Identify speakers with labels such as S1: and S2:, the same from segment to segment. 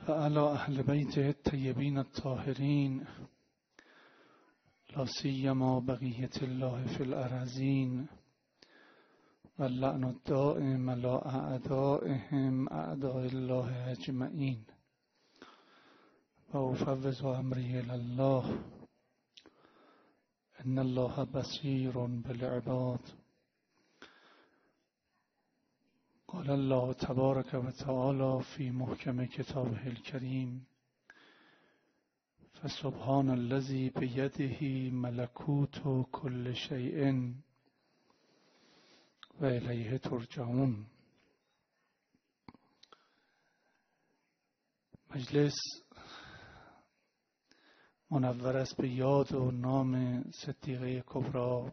S1: و علی اهل بیت الطیبین الطاهرین لا سیما بقیة الله فی الارضین و اللعن الدائم علی اعدائهم اعداء الله اجمعین و افوض امری الی الله ان الله بصیر بالعباد. قال الله تبارک و تعالی فی محکم کتابه الکریم فسبحان الذی بیده ملکوت کل شیء و الیه ترجعون. مجلس منور است به یاد و نام صدیقه کبری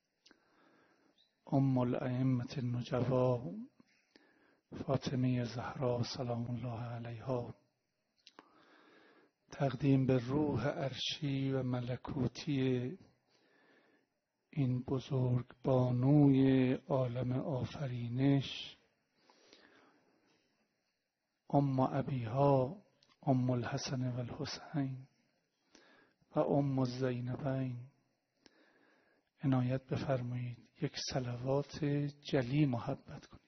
S1: ام الائمة النجبا فاطمه زهرا سلام الله علیها. تقدیم به روح عرشی و ملکوتی این بزرگ بانوی عالم آفرینش، ام ابیها ام الحسن و الحسین و ام الزینبین، عنایت بفرمایید یک صلوات جلی محبت کنید.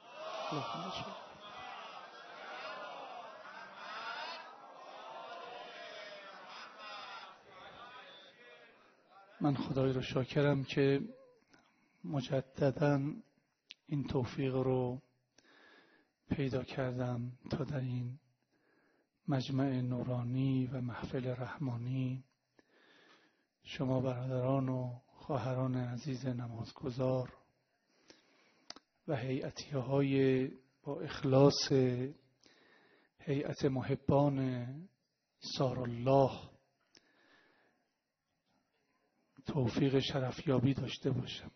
S1: من خدای رو شاکرم که مجدداً این توفیق رو پیدا کردم تا در این مجمع نورانی و محفل رحمانی شما برادران و خواهران عزیز نمازگزار و هیئتیه های با اخلاص هیئت محبان سارالله توفیق شرفیابی داشته باشم.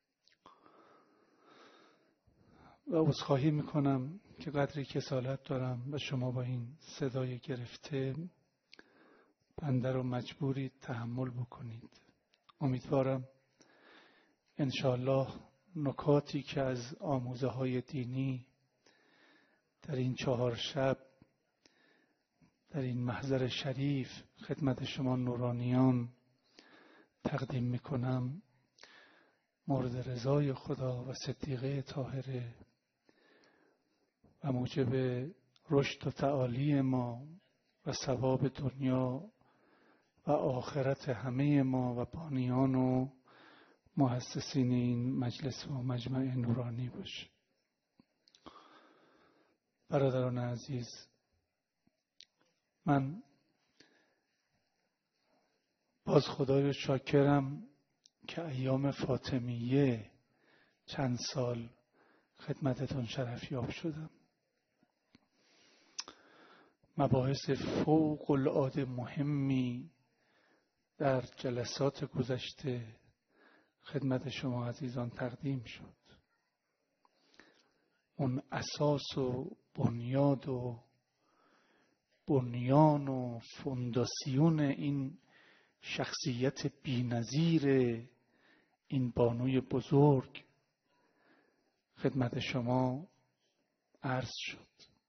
S1: و عذرخواهی میکنم که قدری کسالت دارم و شما با این صدای گرفته بنده رو مجبورید تحمل بکنید. امیدوارم انشاءالله نکاتی که از آموزه های دینی در این 4 شب در این محضر شریف خدمت شما نورانیان تقدیم میکنم مورد رضای خدا و صدیقه طاهره و موجب رشد و تعالی ما و ثواب دنیا و آخرت همه ما و بانیان و مؤسسین این مجلس و مجمع نورانی باشه. برادران عزیز، من باز خدای رو شاکرم که ایام فاطمیه چند سال خدمتتون شرفیاب شدم. مباحث فوق العاده مهمی در جلسات گذشته خدمت شما عزیزان تقدیم شد. اون اساس و بنیاد و بنیان و فونداسیون این شخصیت بی‌نظیر این بانوی بزرگ خدمت شما عرض شد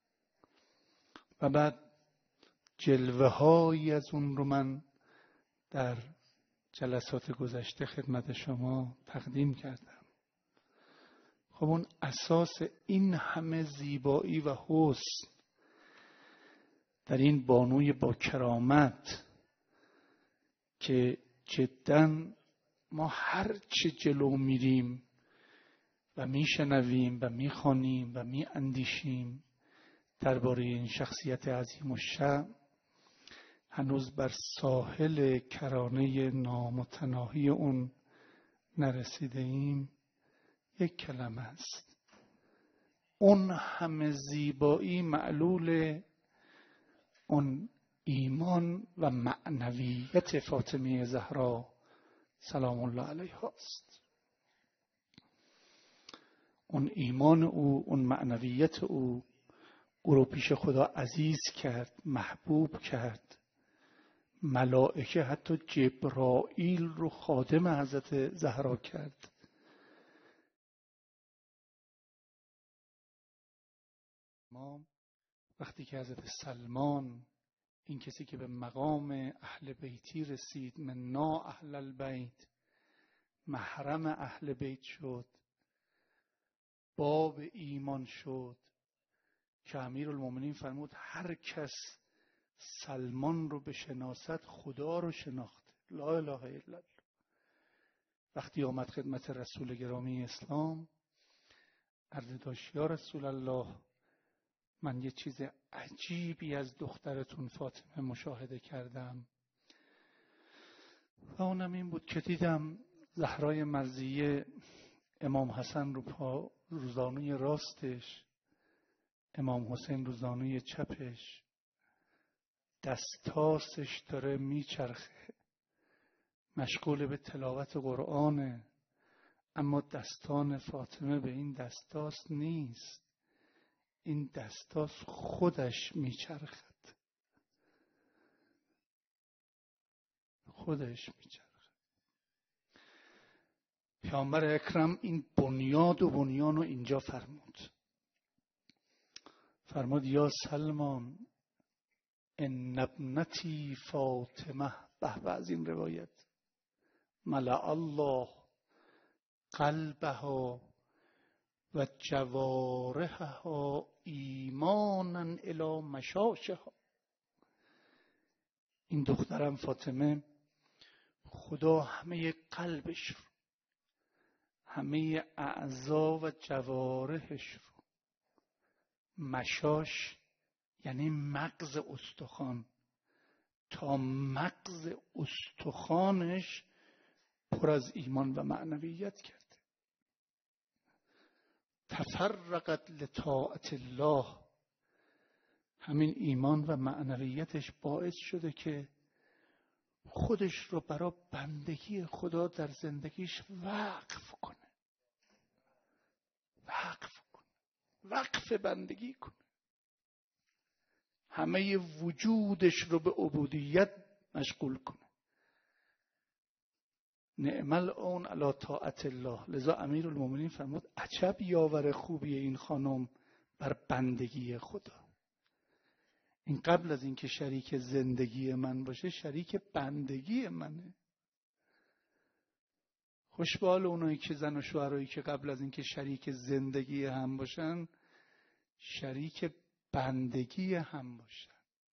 S1: و بعد جلوه هایی از اون رو من در جلسات گذشته خدمت شما تقدیم کردم. خب اون اساس این همه زیبایی و حسن در این بانوی با کرامت که جداً ما هر چه جلو میریم و میشنویم و میخوانیم و میاندیشیم درباره این شخصیت عظیم الشأن هنوز بر ساحل کرانه نامتناهی اون نرسیده ایم. یک کلمه است، اون همه زیبایی معلول اون ایمان و معنویت فاطمه زهرا سلام الله علیها است. اون ایمان او، اون معنویت او رو پیش خدا عزیز کرد، محبوب کرد. ملائکه حتی جبرائیل رو خادم حضرت زهرا کرد. امام وقتی که حضرت سلمان، این کسی که به مقام اهل بیتی رسید، منا اهل البیت، محرم اهل بیت شد، باب ایمان شد، که امیرالمومنین فرمود هر کس سلمان رو بشناسد خدا رو شناخته. لا اله الا الله. وقتی آمد خدمت رسول گرامی اسلام، عرض داشت یا رسول الله، من یه چیز عجیبی از دخترتون فاطمه مشاهده کردم و اونم این بود که دیدم زهرای مرضیه امام حسن رو پا روزانوی راستش، امام حسین روزانوی چپش، دستاسش داره میچرخه، مشغول به تلاوت قرآنه، اما دستان فاطمه به این دستاس نیست، این دستاس خودش میچرخد، خودش میچرخد. پیامبر اکرم این بنیاد و بنیان رو اینجا فرمود یا سلمان ان ابنتی فاطمه، به از این روایت، ملأ الله قلبها و جوارحها ایمانا الی مشاشها. این دخترم فاطمه، خدا همه قلبش رو، همه اعضا و جوارحش رو، مشاش یعنی مغز استخوان، تا مغز استخوانش پر از ایمان و معنویت کرده. تفرقت لطاعت الله، همین ایمان و معنویتش باعث شده که خودش رو برای بندگی خدا در زندگیش وقف کنه، وقف بندگی کنه، همه وجودش رو به عبودیت مشغول کنه. نعم العون علی طاعت الله. لذا امیرالمومنین فرمود عجب یاور خوبی این خانم بر بندگی خدا. این قبل از اینکه شریک زندگی من باشه، شریک بندگی منه. خوش به حال اونایی که زن و شوهرایی که قبل از اینکه شریک زندگی هم باشن، شریک بندگی هم باشن.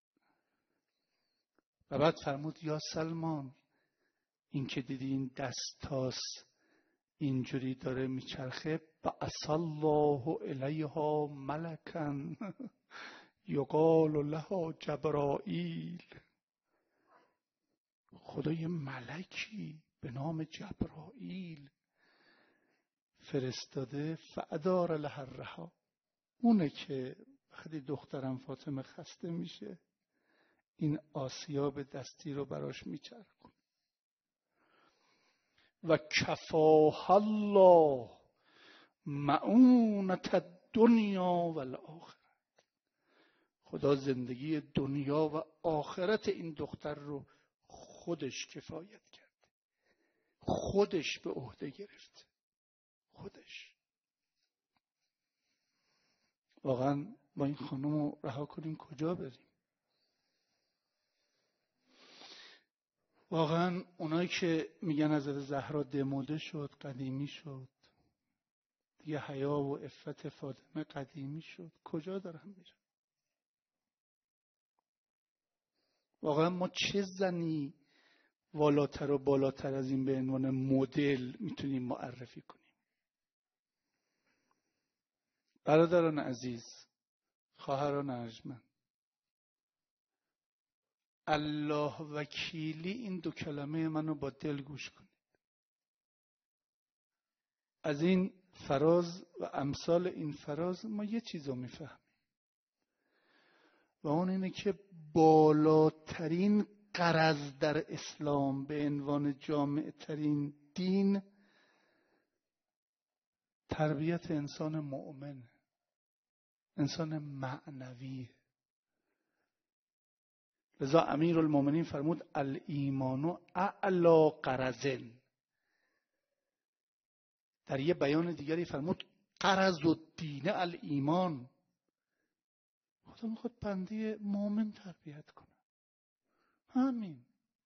S1: و بعد فرمود یا سلمان، این که دیدی این دستاس اینجوری داره میچرخه، بعث الله الیها ملکا یقال لها جبرائیل، خدا یه ملکی به نام جبرائیل فرستاده، فادار لها الرها، اونه که وقتی دخترم فاطمه خسته میشه این آسیاب دستی رو براش میچرخونه. و کفاها الله معونة الدنیا و الاخره، خدا زندگی دنیا و آخرت این دختر رو خودش کفایت کرده، خودش به عهده گرفته، خودش. واقعا با این خانم رو رها کنیم کجا بریم؟ واقعا اونایی که میگن حضرت زهرا دموده شد، قدیمی شد، دیگه حیا و عفت فاطمه قدیمی شد، کجا دارن میرن؟ واقعا ما چه زنی والاتر و بالاتر از این به عنوان مدل میتونیم معرفی کنیم؟ برادران عزیز، خواهران ارجمند، الله وکیلی این دو کلمه منو با دل گوش کنید. از این فراز و امثال این فراز ما یه چیزو میفهمیم و اون اینه که بالاترین غرض در اسلام به عنوان جامع ترین دین تربیت انسان مؤمن، انسان معنوی. لذا امیرالمومنین فرمود الایمان اعلی غرض. در یه بیان دیگری فرمود غرض الدین الایمان. خدا میخواد بنده مؤمن تربیت کنه. همین.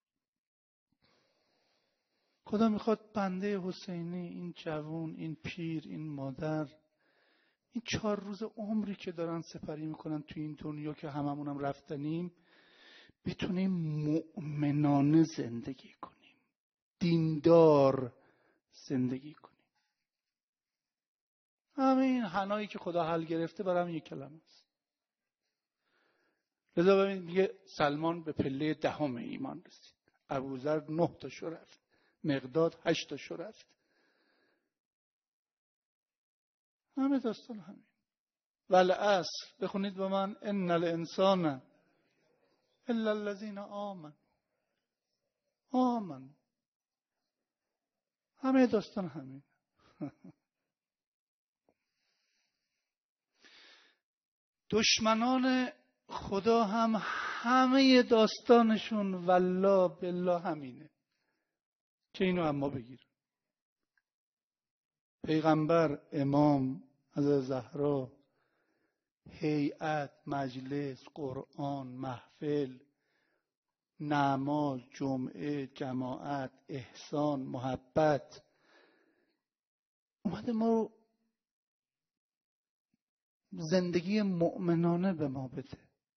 S1: خدا میخواد بنده حسینی، این جوان، این پیر، این مادر، این 4 روز عمری که دارن سپری میکنن تو این دنیا که هممونم رفتنیم، بتونیم مؤمنانه زندگی کنیم، دیندار زندگی کنیم. همین حنایی که خدا حل گرفته برام یک کلمه است. لذا ببینید میگه سلمان به پله 10 ایمان رسید، ابوذر 9 تاشو رفت، مقداد 8 تاشو رفت. همه داستان همین. والعصر بخونید با من، ان الانسان الا الذين آمنوا. همه داستان همین. دشمنان خدا هم همه داستانشون والله بالله همینه که اینو اما بگیر. پیغمبر، امام، حضرت زهرا، هیئت، مجلس، قرآن، محفل، نماز، جمعه، جماعت، احسان، محبت، اومده ما رو زندگی مؤمنانه به ما بده.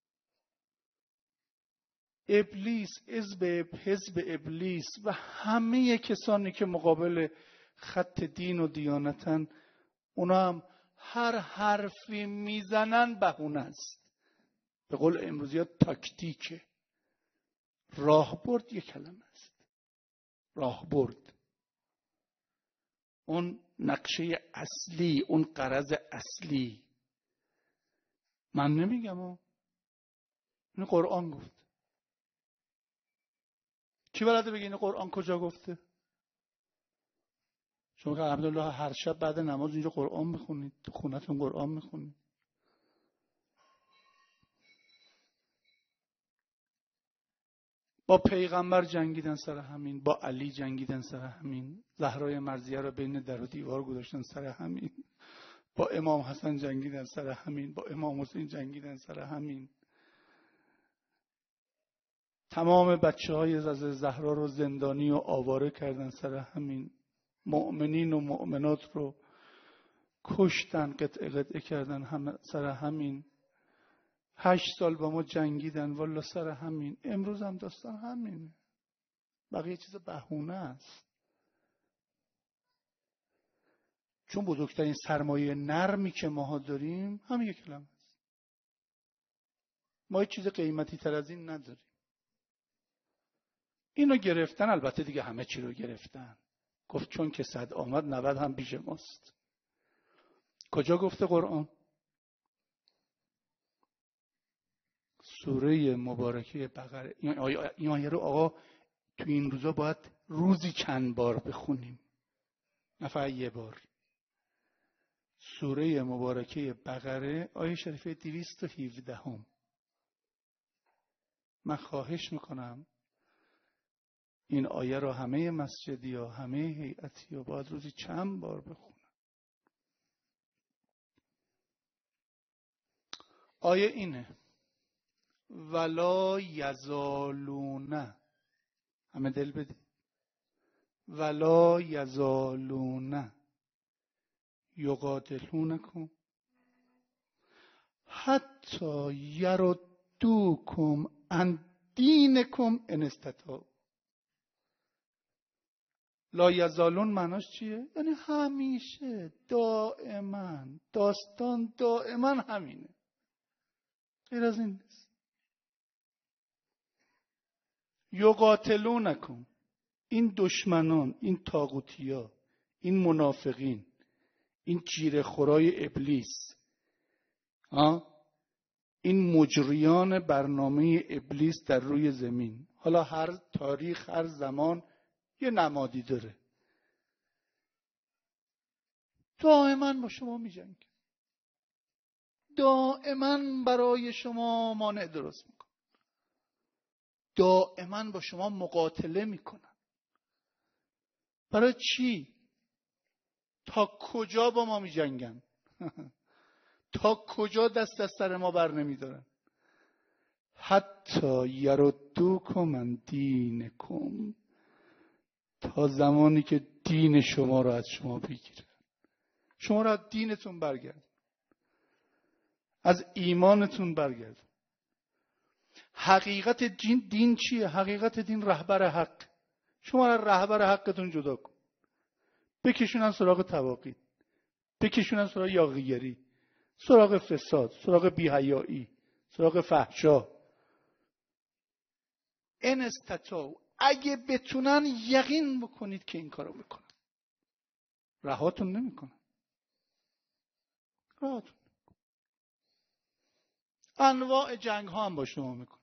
S1: ابلیس، حزب ابلیس و همه کسانی که مقابل خط دین و دیانتن، اونا هم هر حرفی میزنن بهونه است. به قول امروزی تاکتیکه. راهبرد یک کلمه است. راهبرد. اون نقشه اصلی، اون غرض اصلی. من نمیگم این قرآن گفت. کی بلده بگه این قرآن کجا گفته؟ شما که الحمدلله هر شب بعد نماز اینجا قرآن میخونید، تو خونتون قرآن میخونید. با پیغمبر جنگیدن سر همین، با علی جنگیدن سر همین، زهرای مرضیه را بین در و دیوار گذاشتن سر همین، با امام حسن جنگیدن سر همین، با امام حسین جنگیدن سر همین. تمام بچه‌های زهرا رو زندانی و آواره کردن سر همین. مؤمنین و مؤمنات رو کشتن، قطعه قطعه کردن سر همین. 8 سال با ما جنگیدن والا سر همین. امروز هم داستان همینه. بقیه چیز بهونه است. چون بزرگترین سرمایه نرمی که ماها داریم همین یک کلمه است. ما هیچ چیز قیمتی تر از این نداریم. اینو گرفتن، البته دیگه همه چی رو گرفتن. گفت چون که 100 آمد 90 هم پیش ماست. کجا گفته قرآن؟ سوره مبارکه بقره. این آیه رو آقا تو این روزا باید روزی چند بار بخونیم، نه فقط یه بار. سوره مبارکه بقره آیه شریفه 217 هم. من خواهش میکنم این آیه رو همه مسجدی ها، همه هیئتی ها باید روزی چند بار بخونن. آیه اینه: ولا یزالون، همه دل بدید، ولا یزالون یقاتلونکم حتی یردوکم عن دینکم ان استطاعوا. لا یزالون معناش چیه؟ یعنی همیشه، دائما، داستان دائما همینه، غیر از این نیست. یقاتلونکم، این دشمنان، این طاغوتیا، این منافقین، این جیره خورای ابلیس، این مجریان برنامه ابلیس در روی زمین، حالا هر تاریخ، هر زمان یه نمادی داره، دائما با شما می جنگه، دائما برای شما مانع درست میکنه، دائما با شما مقاتله میکنن. برای چی؟ تا کجا با ما می جنگن؟ تا کجا دست از سر ما بر نمیدارن؟ حتی یردوکم عن دینکم، تا زمانی که دین شما رو از شما بگیره. شما رو از دینتون برگرد، از ایمانتون برگرد. حقیقت دین چیه؟ حقیقت دین رهبر حق. شما رو رهبر حقتون جدا کن، بکشونن سراغ تواقی، بکشونن سراغ یاغیگری، سراغ فساد، سراغ بی‌حیایی، سراغ فحشا. ان استطاعوا، اگه بتونن یقین بکنید که این کارو میکنن، رهاتون نمیکنن. رهاتون. انواع جنگ ها هم با شما میکنن.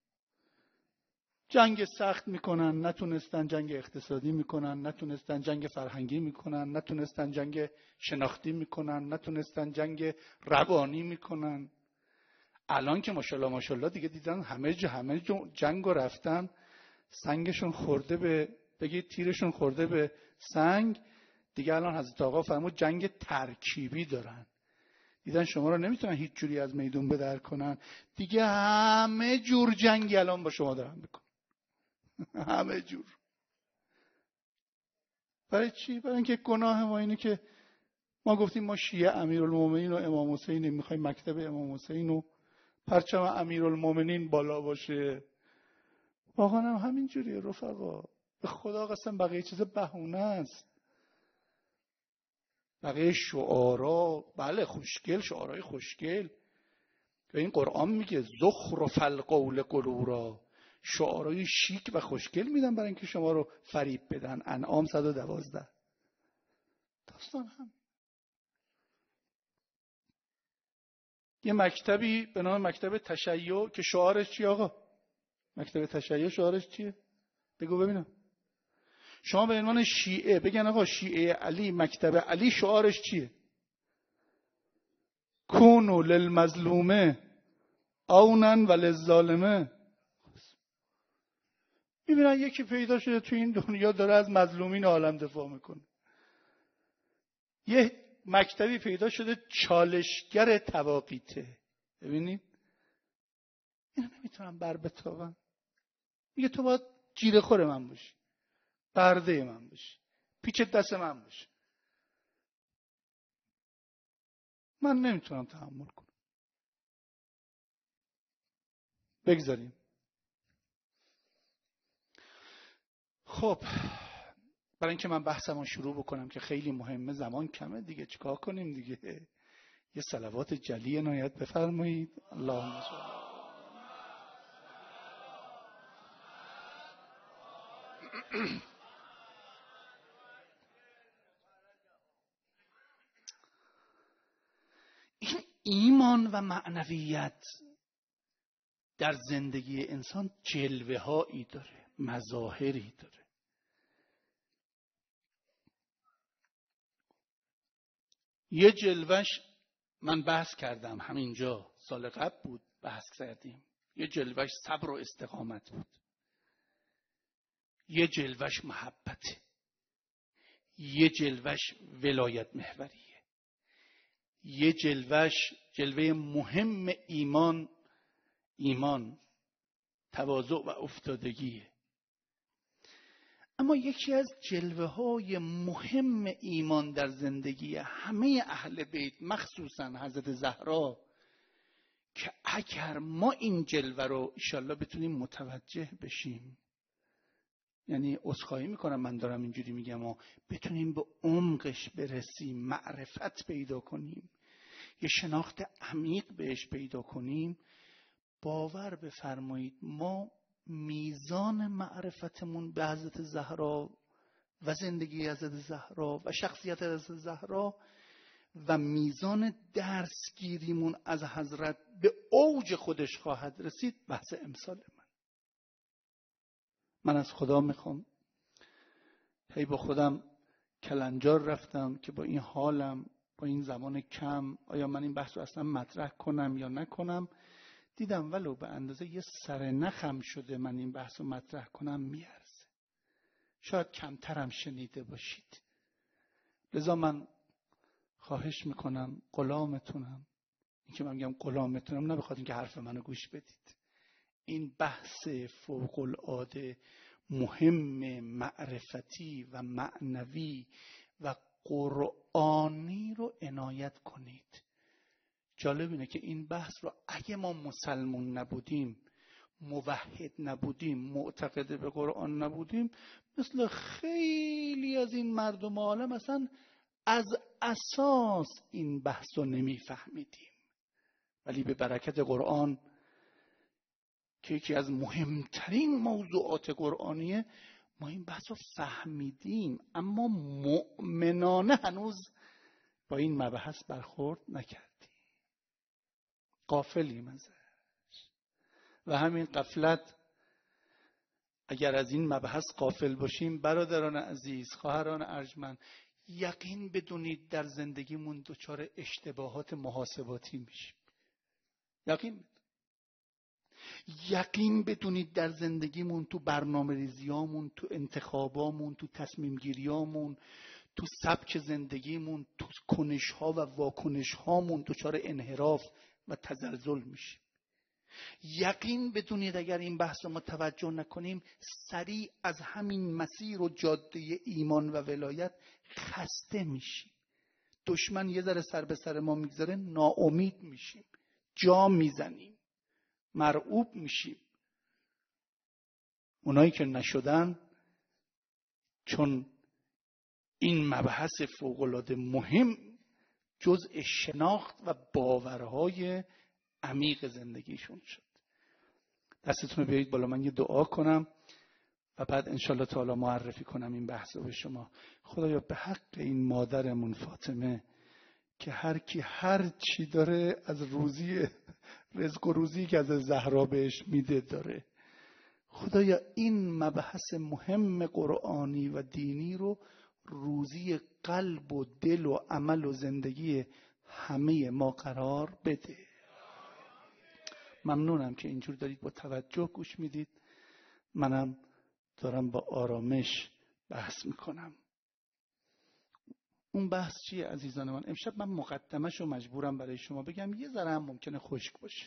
S1: جنگ سخت میکنن، نتونستن جنگ اقتصادی میکنن، نتونستن جنگ فرهنگی میکنن، نتونستن جنگ شناختی میکنن، نتونستن جنگ روانی میکنن. الان که ماشاءالله دیگه دیدن همه جنگ رو رفتن، سنگشون خورده به، بگید تیرشون خورده به سنگ دیگه. الان حضرت آقا فرمود جنگ ترکیبی دارن. دیدن شما رو نمیتونن هیچ جوری از میدون بدر کنن دیگه، همه جور جنگی الان با شما دارن میکنن. همه جور. برای چی؟ برای اینکه گناه ما اینه که ما گفتیم ما شیعه امیرالمومنین و امام حسین میخوایم مکتب امام حسین و پرچم امیرالمومنین بالا باشه. واقعا هم همین جوریه رفقا. به خدا قسم بقیه چیز بهونه است. بقیه شعارا بله خوشگل، شعارهای خوشگل. این قرآن میگه زخرف القول غرورا، شعارهای شیک و خوشگل میدن برای اینکه شما رو فریب بدن. انعام 112. داستان هم یه مکتبی به نام مکتب تشیع که شعارش چی آقا؟ مکتب تشیع شعارش چیه؟ بگو ببینم. شما به عنوان شیعه بگن آقا شیعه علی، مکتب علی شعارش چیه؟ کونو للمظلومه عونا وللظالمه. میبینن یکی پیدا شده تو این دنیا داره از مظلومین عالم دفاع میکنه. یه مکتبی پیدا شده چالشگر تواقیته. ببینید اینا نمیتونن بر بتابن. میگه تو باید جیره خور من باشی، برده من باشی، پیچ دست من باشی. من نمیتونم تحمل کنم. بگذاریم. خب برای اینکه من بحثمو شروع بکنم که خیلی مهمه، زمان کمه دیگه، چیکار کنیم دیگه؟ یه صلوات جلی عنایت بفرمایید. اللهم صل. این ایمان و معنویت در زندگی انسان جلوه هایی داره، مظاهری داره. یه جلوش من بحث کردم همینجا، سال قبل بود بحث کردیم. یه جلوش صبر و استقامت بود، یه جلوش محبته، یه جلوش ولایت محوریه، یه جلوش جلوه مهم ایمان تواضع و افتادگیه. اما یکی از جلوه های مهم ایمان در زندگی همه اهل بیت، مخصوصا حضرت زهرا، که اگر ما این جلوه رو انشالله بتونیم متوجه بشیم، یعنی عذرخواهی میکنم من دارم اینجوری میگم، و بتونیم به عمقش برسیم، معرفت پیدا کنیم، یه شناخت عمیق بهش پیدا کنیم، باور بفرمایید ما میزان معرفتمون به حضرت زهرا و زندگی حضرت زهرا و شخصیت حضرت زهرا و میزان درسگیریمون از حضرت به اوج خودش خواهد رسید. بحث امسال من از خدا میخوام، هی با خودم کلنجار رفتم که با این حالم، با این زمان کم، آیا من این بحث رو اصلا مطرح کنم یا نکنم. دیدم ولو به اندازه یه سرنخم شده من این بحث رو مطرح کنم میارزه. شاید کمترم شنیده باشید، لذا من خواهش میکنم، غلامتونم، این که من میگم غلامتونم نه بخاطر اینکه حرف منو گوش بدید. این بحث فوق العاده مهم معرفتی و معنوی و قرآنی رو عنایت کنید. جالب اینه که این بحث رو اگه ما مسلمون نبودیم، موحد نبودیم، معتقد به قرآن نبودیم، مثل خیلی از این مردم عالم اصلا از اساس این بحث رو نمیفهمیدیم. ولی به برکت قرآن که یکی از مهمترین موضوعات قرآنیه، ما این بحث رو فهمیدیم، اما مؤمنانه هنوز با این مبحث برخورد نکردیم، غافلیم ازش. و همین غفلت، اگر از این مبحث غافل باشیم برادران عزیز، خواهران ارجمند، یقین بدونید در زندگیمون دچار اشتباهات محاسباتی میشیم. یقین بدونید در زندگیمون، تو برنامه ریزیامون، تو انتخابامون، تو تصمیم گیریامون، تو سبک زندگیمون، تو کنش‌ها و واکنش‌هامون دچار انحراف و تزلزل میشیم. یقین بدونید اگر این بحث رو ما توجه نکنیم، سریع از همین مسیر و جاده ایمان و ولایت خسته میشیم. دشمن یه ذره سر به سر ما میگذاره، ناامید میشیم، جا میزنیم، مرعوب میشیم. اونایی که نشدن، چون این مبحث فوق‌العاده مهم جزء شناخت و باورهای عمیق زندگیشون شد. دستتون رو بیارید بالا، من یه دعا کنم و بعد انشالله تعالی معرفی کنم این بحث رو به شما. خدایا به حق این مادرمون فاطمه که هر کی هر چی داره از روزی رزق و روزی که از زهرا بهش میده داره، خدایا این مبحث مهم قرآنی و دینی رو روزی قلب و دل و عمل و زندگی همه ما قرار بده. ممنونم که اینجور دارید با توجه گوش میدید. منم دارم با آرامش بحث میکنم. اون بحث چیه عزیزان من؟ امشب من مقدمش رو مجبورم برای شما بگم، یه ذره هم ممکنه خشک باشه.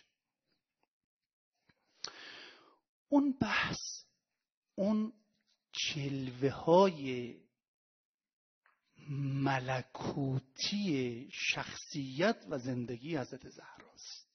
S1: اون بحث اون جلوه های ملکوتی شخصیت و زندگی حضرت زهراست.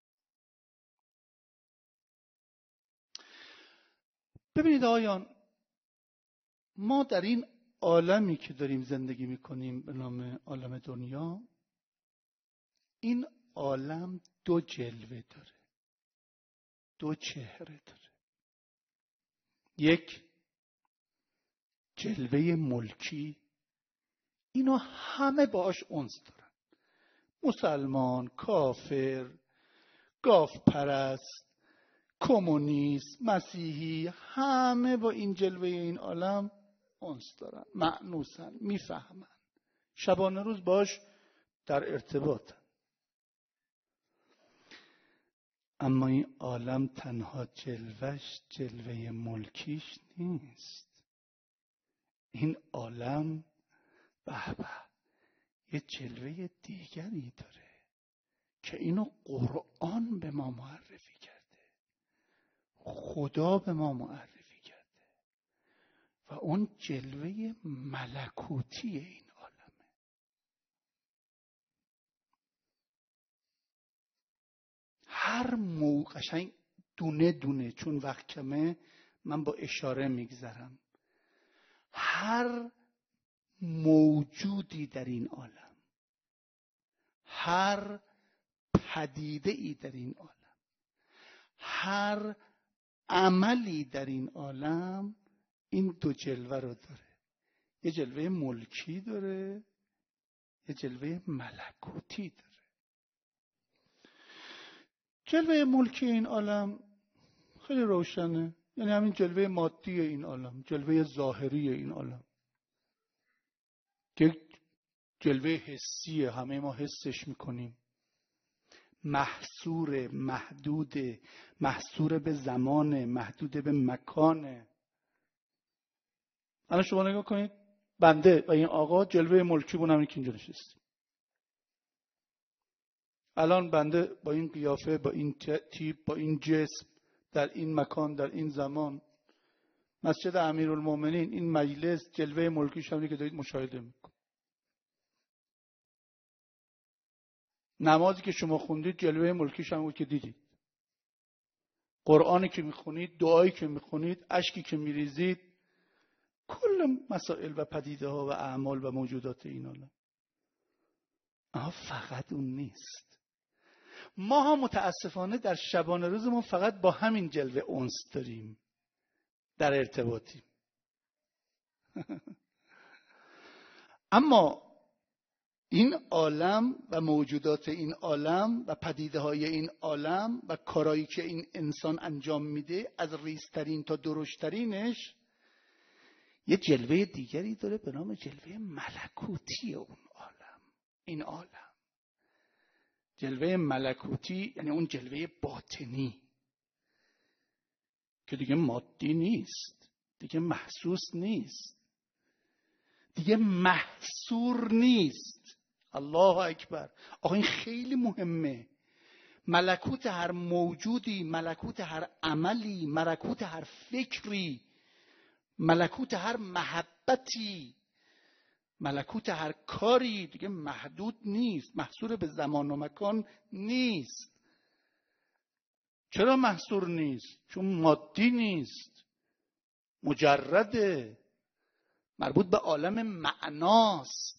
S1: ببینید آقایان، ما در این عالمی که داریم زندگی میکنیم به نام عالم دنیا، این عالم دو جلوه داره، دو چهره داره. یک جلوه ملکی، اینا همه باش انس دارن، مسلمان، کافر، گاو پرست، کمونیست، مسیحی، همه با این جلوه این عالم انس دارن، مأنوسن، میفهمن، شبانه روز باش در ارتباطن. اما این عالم تنها جلوهش جلوه ملکیش نیست. این عالم به یه جلوه دیگری داره که اینو قرآن به ما معرفی کرده، خدا به ما معرفی کرده، و اون جلوه ملکوتی این عالمه. هر قشنگ دونه دونه، چون وقت کمه من با اشاره میگذرم، هر موجودی در این عالم، هر پدیده ای در این عالم، هر عملی در این عالم این دو جلوه رو داره. یه جلوه ملکی داره، یه جلوه ملکوتی داره. جلوه ملکی این عالم خیلی روشنه، یعنی همین جلوه مادی این عالم، جلوه ظاهری این عالم که جلوه حسیه، همه ما حسش میکنیم، محصور، محدود، محصور به زمان، محدود به مکانه. الان شما نگاه کنید، بنده و این آقا جلوه ملکی بونم که اینجا نشستیم. الان بنده با این قیافه، با این تیپ، با این جسم، در این مکان، در این زمان، مسجد امیرالمومنین، این مجلس، جلوه ملکیش همونی که دارید مشاهده میکن. نمازی که شما خوندید جلوه ملکیش هم بود که دیدید. قرآنی که میخونید، دعایی که میخونید، اشکی که میریزید، کل مسائل و پدیده ها و اعمال و موجودات این عالم. اما فقط اون نیست. ما ها متاسفانه در شبانه روزمون فقط با همین جلوه انس داریم، در ارتباطیم. اما این عالم و موجودات این عالم و پدیده های این عالم و کارایی که این انسان انجام میده، از ریزترین تا درشترینش یه جلوه دیگری داره به نام جلوه ملکوتی اون عالم. این عالم جلوه ملکوتی یعنی اون جلوه باطنی که دیگه مادی نیست، دیگه محسوس نیست، دیگه محصور نیست. الله اکبر. آقا این خیلی مهمه. ملکوت هر موجودی، ملکوت هر عملی، ملکوت هر فکری، ملکوت هر محبتی، ملکوت هر کاری دیگه محدود نیست، محصور به زمان و مکان نیست. چرا محصور نیست؟ چون مادی نیست، مجرده، مربوط به عالم معناست.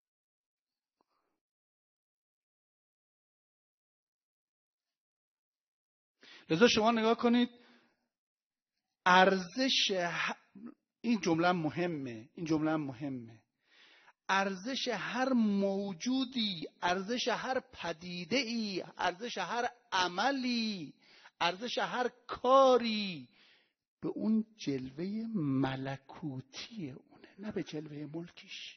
S1: لذا شما نگاه کنید ارزش این جمله مهمه. ارزش هر موجودی، ارزش هر پدیده‌ای، ارزش هر عملی، ارزش هر کاری به اون جلوه ملکوتی اونه، نه به جلوه ملکیش.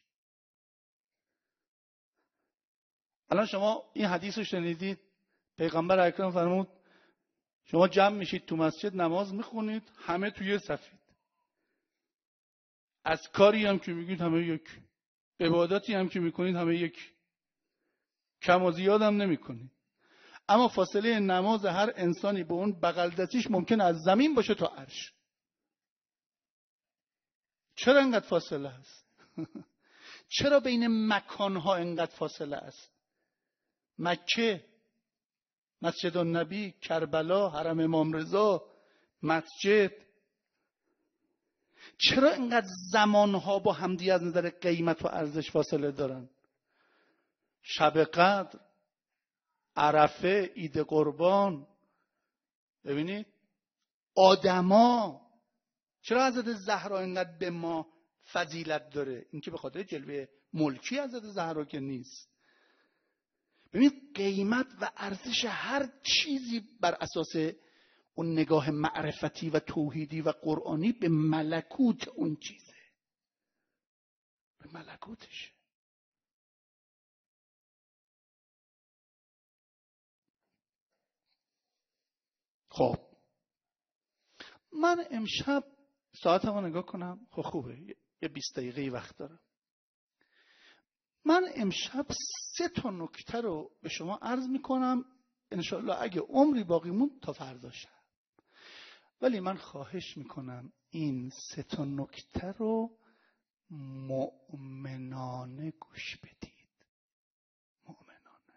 S1: الان شما این حدیث رو شنیدید، پیغمبر اکرم فرمود شما جمع میشید تو مسجد نماز میخونید، همه توی صفید، از کاری هم که میگید همه یک، عبادتی هم که میکنید همه یک، کم و زیاد هم نمیکنید. اما فاصله نماز هر انسانی به اون بغل دستیش ممکن از زمین باشه تا عرش. چرا اینقدر فاصله هست؟ چرا بین مکانها اینقدر فاصله است؟ مکه، مسجد النبی، کربلا، حرم امام رضا، مسجد. چرا اینقدر زمانها با همدیگه از نظر قیمت و ارزش فاصله دارن؟ شب قدر، عرفه، عید قربان، ببینید آدما. چرا حضرت زهرا اینقدر به ما فضیلت داره؟ این که به خاطر جلوه ملکی حضرت زهرا که نیست. ببینید قیمت و ارزش هر چیزی بر اساس اون نگاه معرفتی و توحیدی و قرآنی به ملکوت اون چیزه، به ملکوتشه. خب من امشب ساعتمو نگاه کنم، خب خوبه یه 20 دقیقه وقت دارم. من امشب 3 تا نکته رو به شما عرض میکنم، انشاءالله اگه عمری باقی موند تا فردا شب. ولی من خواهش میکنم این 3 تا نکته رو مؤمنانه گوش بدید. مؤمنانه.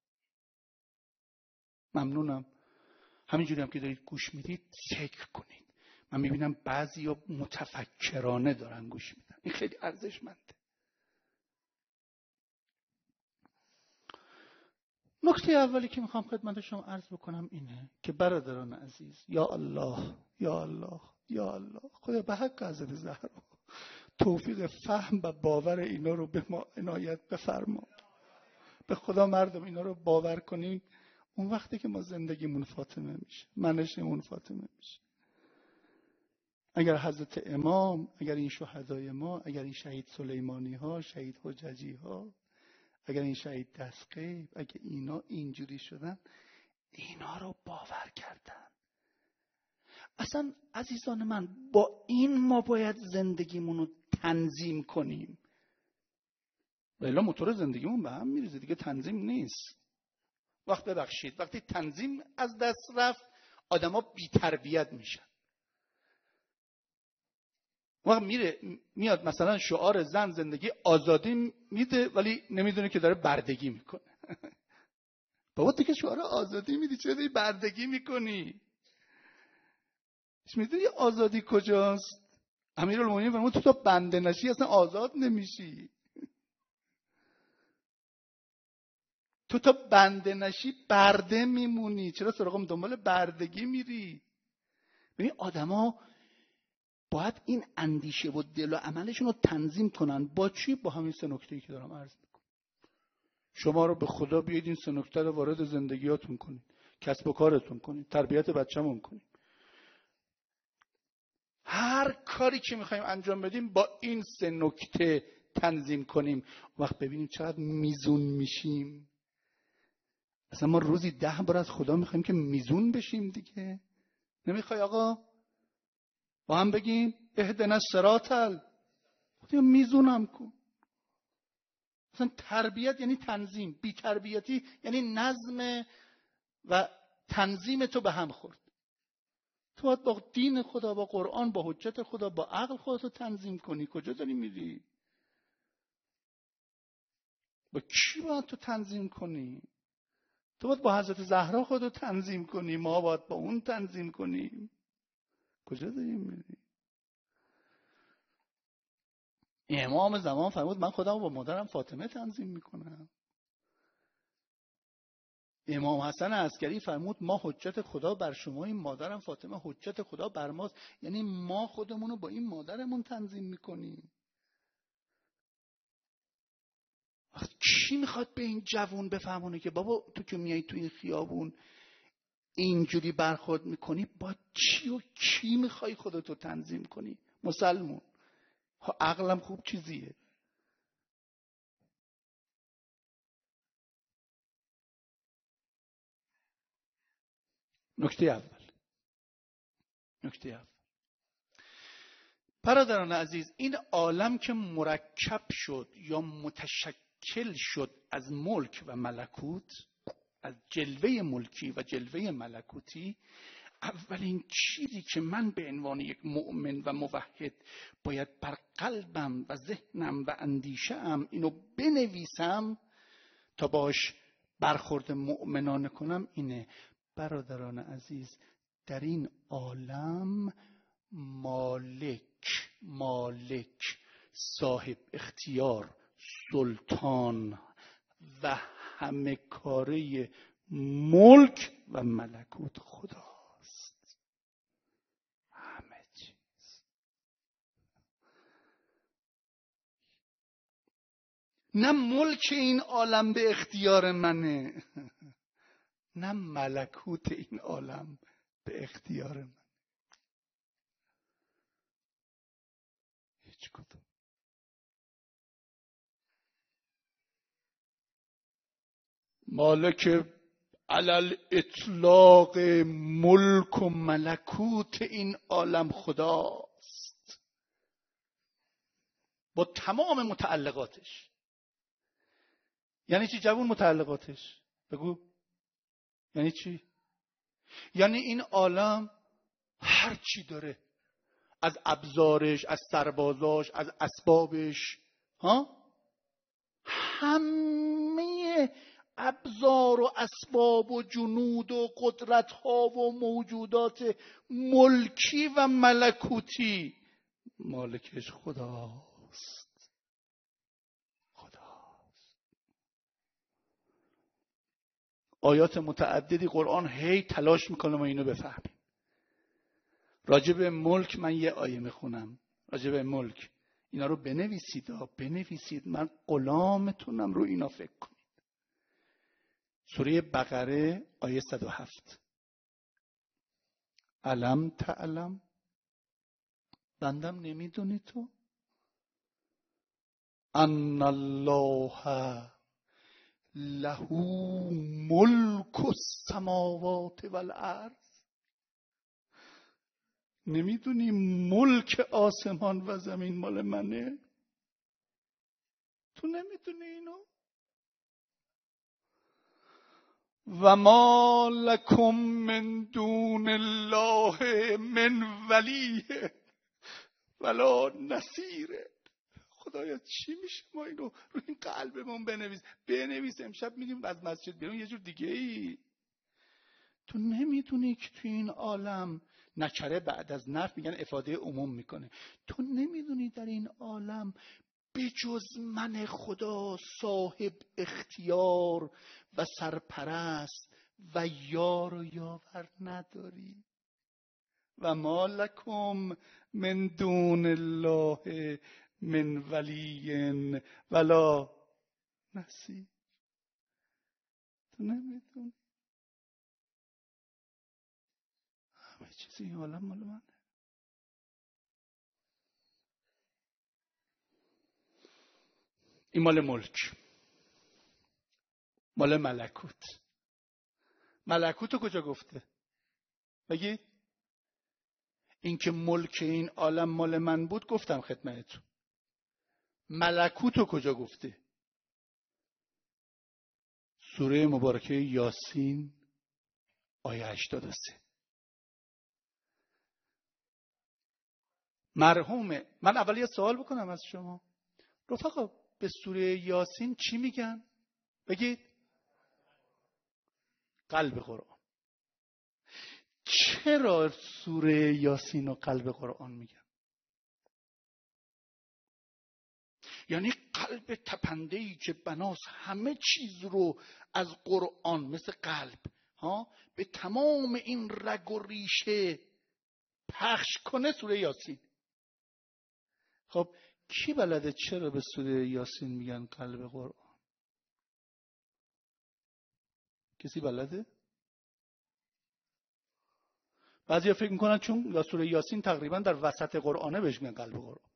S1: ممنونم. همینجوری هم که دارید گوش میدید فکر کنید. من میبینم بعضیا متفکرانه دارن گوش میدن. این خیلی ارزشمنده. نکته اولی که میخوام خدمت شما عرض بکنم اینه که برادران عزیز، یا الله یا الله یا الله، خدا به حق حضرت زهرا توفیق فهم و باور اینا رو به ما عنایت بفرما. به خدا مردم اینا رو باور کنیم، اون وقتی که ما زندگیمون فاطمه میشه، منشمون فاطمه میشه. اگر حضرت امام، اگر این شهدای ما، اگر این شهید سلیمانی ها، شهید حججی ها، اگر این شهید دستقیب، اگر اینا اینجوری شدن، اینا رو باور کردن. اصلا عزیزان من با این ما باید زندگیمون رو تنظیم کنیم. و الا موتور زندگیمون به هم میریزه، دیگه تنظیم نیست. وقتی تنظیم از دست رفت آدما بی تربیت میشن. وقت میاد مثلا شعار زن زندگی آزادی میده ولی نمیدونه که داره بردگی میکنه. بابا تو که شعار آزادی میدی چرا داری بردگی میکنی؟ میدونی آزادی کجاست؟ امیرالمومنین فرمود تو تا بنده نشی اصلا آزاد نمیشی. تو تا بنده نشی برده میمونی. چرا سراغم دنبال بردگی میری؟ ببین آدما باید این اندیشه و دل و عملشون رو تنظیم کنن. با چی؟ با همین سه نکته‌ای که دارم عرض میکنم. شما رو به خدا بیاید این سه نکته رو وارد زندگیاتون کنید، کسب و کارتون کنید، تربیت بچه‌مون کنید. هر کاری که میخوایم انجام بدیم با این سه نکته تنظیم کنیم. وقت ببینیم چقدر میزون میشیم. اصلا ما روزی 10 بار از خدا میخوایم که میزون بشیم دیگه. نمیخوای آقا با هم بگیم اهدنا الصراط میزونم کن. اصلا تربیت یعنی تنظیم، بی تربیتی یعنی نظم و تنظیم تو به هم خورد. تو باید با دین خدا، با قرآن، با حجت خدا، با عقل خودتو تنظیم کنی. کجا داری میری؟ با کی باید تو تنظیم کنی؟ تو باید با حضرت زهرا خودتو تنظیم کنی. ما باید با اون تنظیم کنیم. کجا داری میری؟ امام زمان فرمود من خودم با مادرم فاطمه تنظیم میکنم. امام حسن عسکری فرمود ما حجت خدا بر شما، این مادرم فاطمه حجت خدا بر ماست. یعنی ما خودمونو با این مادرمون تنظیم میکنیم. کی میخواد به این جوون بفهمونه که بابا تو که میای تو این خیابون اینجوری برخورد میکنی با چی و کی میخوای خودتو تنظیم کنی؟ مسلمون عقلم خوب چیزیه. نکته اول برادران عزیز، این عالم که مرکب شد یا متشکل شد از ملک و ملکوت، از جلوه ملکی و جلوه ملکوتی، اولین چیزی که من به عنوان یک مؤمن و موحد باید بر قلبم و ذهنم و اندیشه‌ام اینو بنویسم تا باش برخورد مؤمنانه کنم اینه: برادران عزیز، در این عالم مالک صاحب اختیار، سلطان و همه کاره ملک و ملکوت خداست. همه چیز. نه ملک این عالم به اختیار منه، نه ملکوت این عالم به اختیار من. هیچ کدوم. مالک علل اطلاق ملک و ملکوت این عالم خداست با تمام متعلقاتش. یعنی چی جوون متعلقاتش؟ بگو یعنی چی؟ یعنی این عالم هر چی داره، از ابزارش، از سربازاش، از اسبابش، همه ابزار و اسباب و جنود و قدرت ها و موجودات ملکی و ملکوتی مالکش خداست. آیات متعددی قرآن هی تلاش میکنه ما اینو بفهمیم. راجب ملک من یه آیه میخونم. راجب ملک اینا رو بنویسید. من غلامتونم، رو اینا فکر کنید. سوره بقره آیه 107. علم تعلم، بندم نمیدونی تو ان الله له ملک السماوات والارض؟ نمیدونی ملک آسمان و زمین مال منه؟ تو نمیدونی اینو؟ و ما لکم من دون الله من ولی ولا نصیر. خدایا چی میشه ما اینو روی این قلبمون بنویس امشب میریم از مسجد بیرون یه جور دیگه ای. تو نمیدونی که تو این عالم، نکره بعد از نفی میگن افاده عموم میکنه، تو نمیدونی در این عالم بجز من خدا صاحب اختیار و سرپرست و یار و یاور نداری. و ما لکم من دون الله من ولی ولا نصیر. تو نمیدونی همه چیزی این عالم مال منه. این مال ملک، مال ملکوت. ملکوت رو کجا گفته؟ بگید. این که ملک این عالم مال من بود گفتم خدمتتون. ملکوت رو کجا گفته؟ سوره مبارکه یاسین آیه 83. مرحومه. من اول یه سوال بکنم از شما رفقا، به سوره یاسین چی میگن؟ بگید. قلب قرآن. چرا سوره یاسین رو قلب قرآن میگن؟ یعنی قلب تپنده‌ای که بناس همه چیز رو از قرآن مثل قلب به تمام این رگ و ریشه پخش کنه سوره یاسین. خب کی بلده چرا به سوره یاسین میگن قلب قرآن؟ کسی بلده؟ بعضیا فکر میکنن چون سوره یاسین تقریبا در وسط قرآنه بهش میگن قلب قرآن.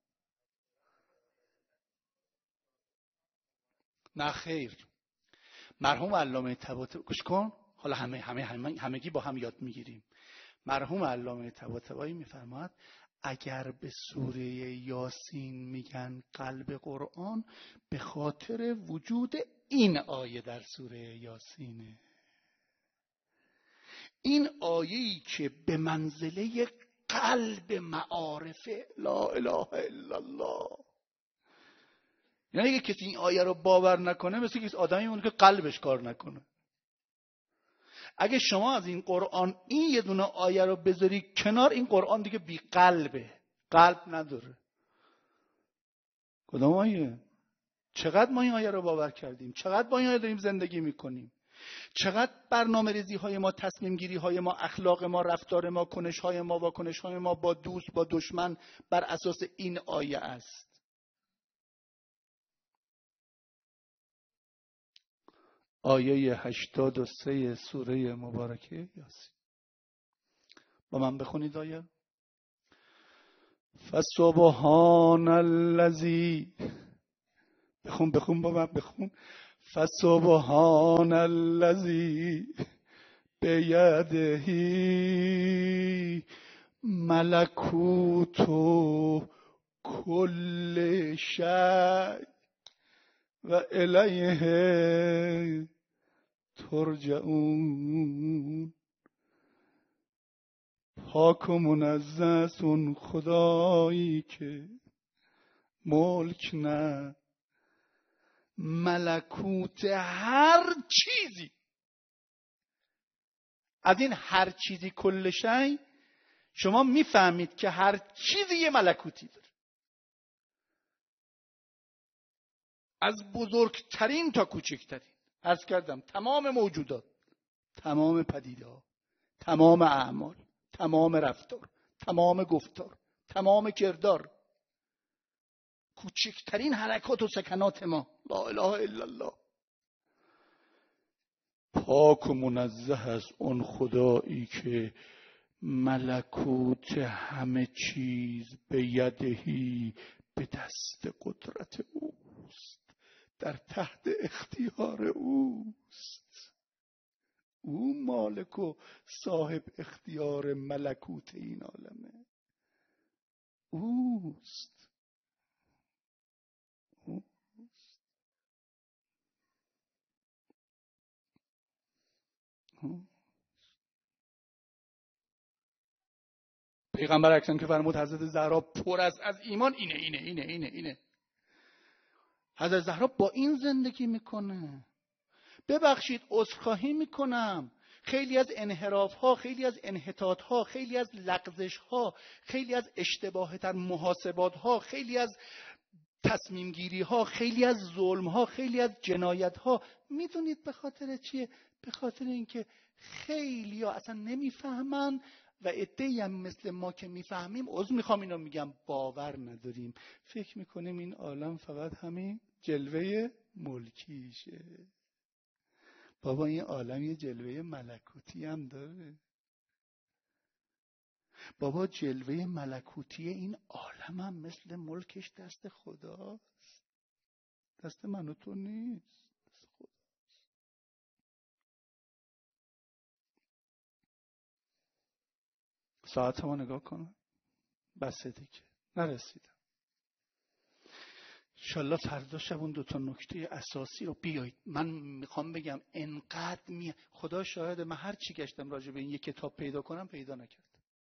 S1: نه خیر. مرحوم علامه طباطبایی گوش کن، حالا همگی با هم یاد میگیریم. مرحوم علامه طباطبایی میفرماد اگر به سوره یاسین میگن قلب قرآن به خاطر وجود این آیه در سوره یاسینه. این آیه‌ای که به منزله قلب معارف لا اله الا الله. یعنی اگه کسی این آیه رو باور نکنه مثل کسی آدمی مونه که قلبش کار نکنه. اگه شما از این قرآن این یه دونه آیه رو بذاری کنار، این قرآن دیگه بی قلبه، قلب نداره. کدام آیه؟ چقدر ما این آیه رو باور کردیم، چقدر با این آیه داریم زندگی میکنیم، چقدر برنامه ریزی های ما، تصمیم گیری های ما، اخلاق ما، رفتار ما، کنش های ما، واکنش های ما با دوست با دشمن بر اساس این آیه است. آیه 83 سوره مبارکه یاسین. با من بخونید آیه. فسبحان الذی، بخون با من بخون. فسبحان الذی بیده ملکوت کل شیء و الیه ترجعون. پاک و منزه است اون خدایی که ملک نه ملکوت هر چیزی. از این هر چیزی کل شی شما میفهمید که هر چیزی یه ملکوتی داره، از بزرگترین تا کوچکترین. عرض کردم تمام موجودات، تمام پدیده ها، تمام اعمال، تمام رفتار، تمام گفتار، تمام کردار، کوچکترین حرکات و سکنات ما. لا اله الا الله. پاک و منزه است اون خدایی که ملکوت همه چیز به یدهی، به دست قدرت اوست، در تحت اختیار اوست. او مالک و صاحب اختیار ملکوت این عالمه. اوست. پیغمبر اکرم که فرمود حضرت زهرا پر از ایمان اینه. حضرت زهرا با این زندگی میکنه. ببخشید عذرخواهی میکنم، خیلی از انحراف ها، خیلی از انحطاط ها، خیلی از لغزش ها، خیلی از اشتباه تر محاسبات ها، خیلی از تصمیم گیری ها، خیلی از ظلم ها، خیلی از جنایت ها، میدونید به خاطر چیه؟ به خاطر اینکه خیلی ها اصلا نمیفهمن و عده‌ای هم مثل ما که میفهمیم، عذر میخوام اینو میگم، باور نداریم. فکر میکنیم این عالم فقط همین جلوه ملکیشه. بابا این عالم یه جلوه ملکوتی هم داره. بابا جلوه ملکوتی این عالم هم مثل ملکش دست خداست، دست من و تو نیست، دست خداست. ساعت ما نگاه کنم، بسه دیگه نرسیدم. انشالله فردا شب اون 2 نکته اساسی رو بیایید. من میخوام بگم انقدر خدا شاهد، من هر چی گشتم راجع به این یک کتاب پیدا کنم پیدا نکردم.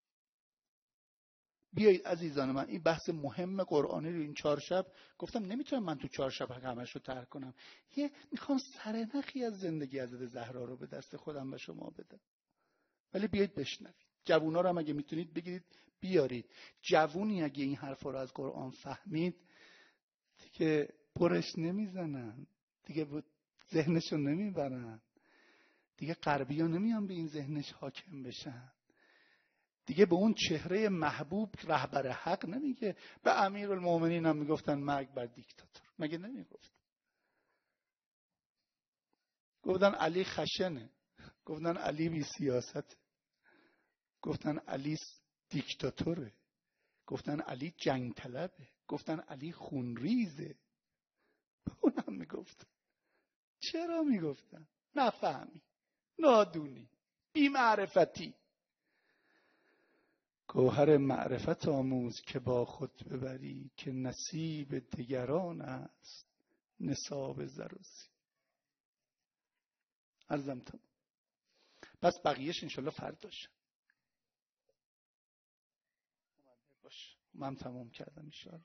S1: بیایید عزیزان من، این بحث مهم قرآنی رو این 4 شب گفتم نمیتونم من تو 4 شب همش رو طرح کنم. میخوام سرنخی از زندگی حضرت زهرا رو به دست خودم و شما بدم. ولی بیایید بشنوید. جوونا رو هم اگه میتونید بگیرید بیارید. جوونی اگه این حرفا رو از قرآن فهمید دیگه برش نمیزنن، دیگه ذهنشو نمیبرن، دیگه غربی‌ها نمیان به این ذهنش حاکم بشن، دیگه به اون چهره محبوب رهبر حق نمیگه. به امیرالمومنین هم میگفتن مرگ بر دیکتاتور، مگه نمیگفت؟ گفتن علی خشنه، گفتن علی بی سیاسته، گفتن علی دیکتاتوره، گفتن علی جنگ طلبه، گفتن علی خونریزه. اونم میگفتن. چرا میگفتن؟ نفهمی، نادونی، بی معرفتی. گوهر معرفت آموز که با خود ببری، که نصیب دیگران است نصاب زروسی. عرضم تمام. پس بقیهش انشالله فرداش باشه. من تمام کردم انشالله.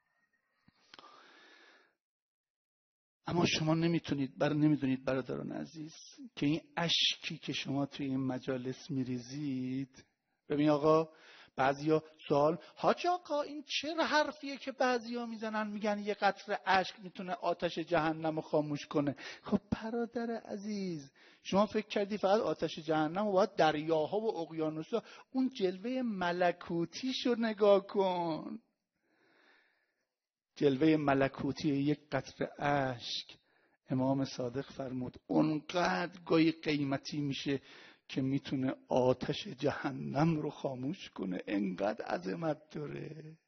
S1: اما شما نمیدونید برادران عزیز که این اشکی که شما توی این مجالس میریزید. ببین آقا، بعضیا سوال، حاج آقا این چه حرفیه که بعضیا میزنن میگن یه قطره اشک میتونه آتش جهنم رو خاموش کنه. خب برادر عزیز، شما فکر کردی فقط آتش جهنم و باید دریاها و اقیانوسا؟ اون جلوه ملکوتیشو نگاه کن. جلوه ملکوتی یک قطره اشک، امام صادق فرمود اونقدر گاهی قیمتی میشه که میتونه آتش جهنم رو خاموش کنه، انقدر عظمت داره.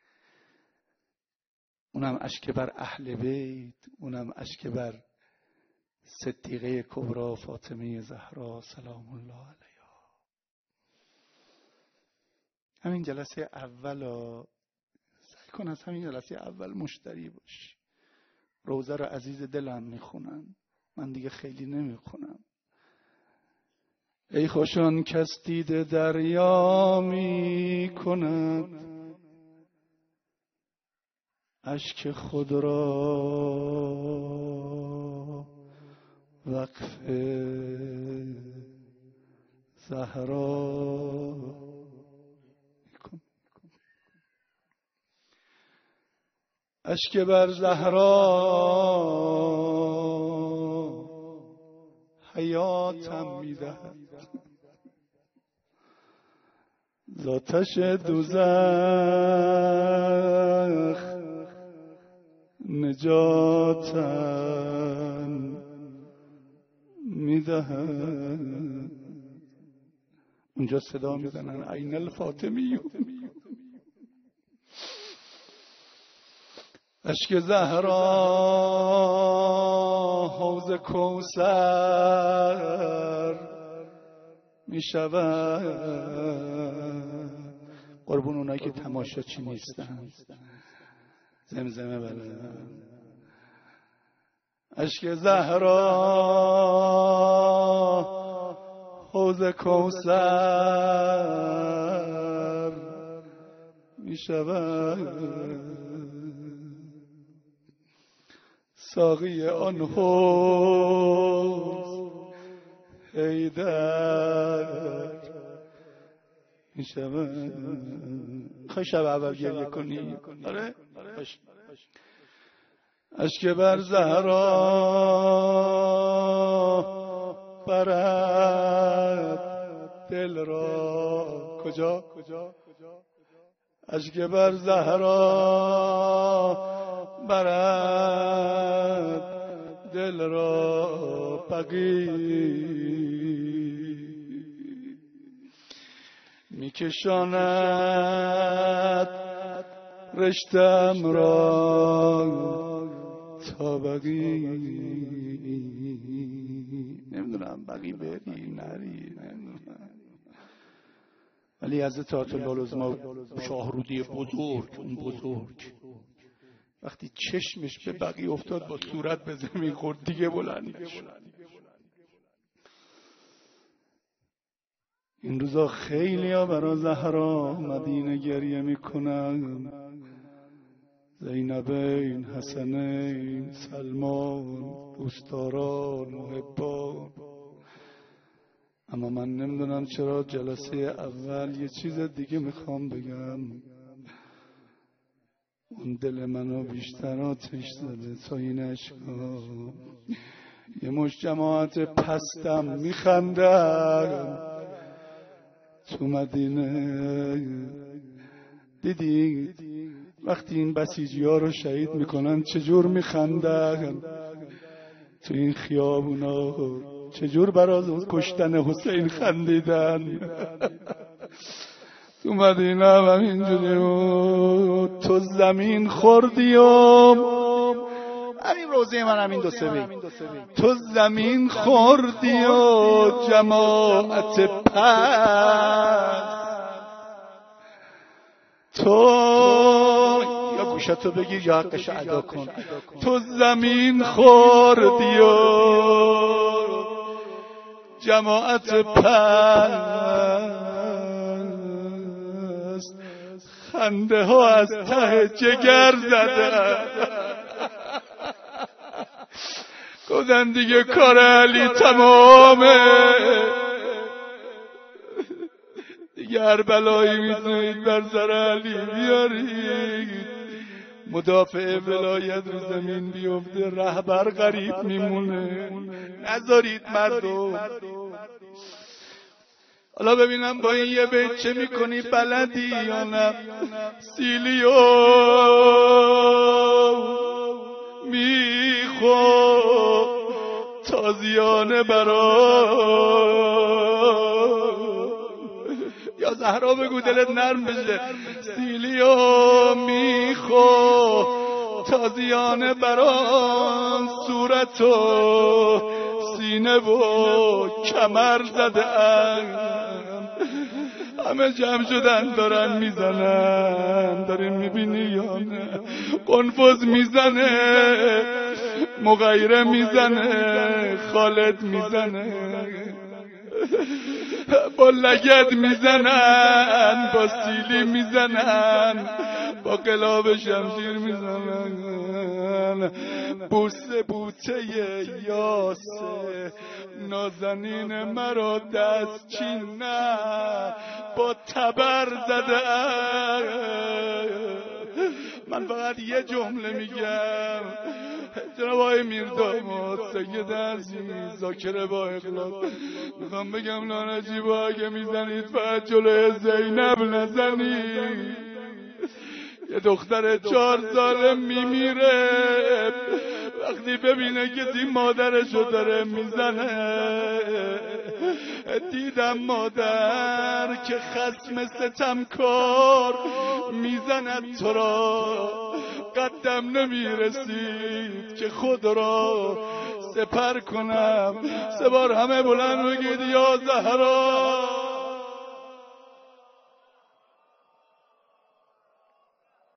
S1: اونم اشک بر اهل بیت، اونم اشک بر صدیقه کبرا فاطمه زهرا سلام الله علیها. همین جلسه اول سعی کن از همین جلسه اول مشتری باش. روزه رو عزیز دلم میخونن، من دیگه خیلی نمیخونم. ای خوشان کس دیده دریا می کند، اشک خود را وقف زهرا کن. اشک بر زهرا حیاتم میدهد، زاتش دوزخ نجاتم میدهد. اونجا صدا میزنن عین الفاطمی. اشک زهرا حوض کوثر می شود. قربون اونایی که تماشاچی نیستن زمزمه بلند. اشک زهرا حوض کوثر می شود. ساقی آن حوض حیدر می شود. خواهی شب اول گریه کنی؟ آره؟ اشک بر زهرا برد دل را. کجا؟ اشک بر زهرا برد دل را. بقی میکشاند رشتم را تا بقی. نمیدونم بقی بری نری نمیدونم، ولی حضرت آیت الله العظمی شاهرودی بزرگ، اون بزرگ وقتی چشمش به بقی افتاد با صورت به زمین خورد دیگه بلند نشد. این روزا خیلی ها برای زهرا مدینه گریه میکنن. زینبین، حسنین، سلمان، دوستداران، محبان. اما من نمیدونم چرا جلسه اول یه چیز دیگه میخوام بگم. اون دل منو بیشتر آتش زده تا این عشقا. یه مش جماعت پستم میخندن تو مدینه. دیدی وقتی این بسیجی ها رو شهید میکنن چجور میخندن تو این خیابونا، چجور برای کشتن حسین خندیدن. تو مدینه هم همینجوری. تو زمین خوردی همین روزه من همین دو سه بی. تو زمین خوردی و جماعت پس. تو یا گوشتو بگیر یا حقش ادا کن. تو زمین خوردی و جماعت پس. خنده ها از ته جگر زده. گفتن دیگه کار علی تمامه، دیگه هر بلایی میتونید بر سر علی بیارید. مدافع ولایت رو زمین بیفته، رهبر غریب میمونه. نذارید مردم. حالا ببینم با این یه بیت چه میکنی، بلدی یا نه؟ سیلیو میخو تازیانه برا. یا زهرا بگو دلت نرم بشه. سیلیو میخو تازیانه برا. صورتو سینه و کمر زده همه جمع شدن دارن میزنن. دارین میبینی یا نه؟ قنفذ میزنه، مغیره میزنه، خالد میزنه، با لگد میزنن، با سیلی میزنن، با قلاب شمشیر میزنن. بوسه بوته یاسه نازنین مرا دست چین نه با تبر زده. من فقط یه جمله میگم جناب آقای میرداماد سید عزیز ذاکر با اخلاص، میخوام بگم نانجیبا اگه میزنید فقط جلوی زینب نزنید. یه دختر 4 ساله میمیره وقتی ببینه کسی مادرشو داره میزنه. دیدم مادر که خصم ستمکار میزند تو را، قدم نمیرسید که خود را سپر کنم. 3 بار همه بلند بگید یا زهرا.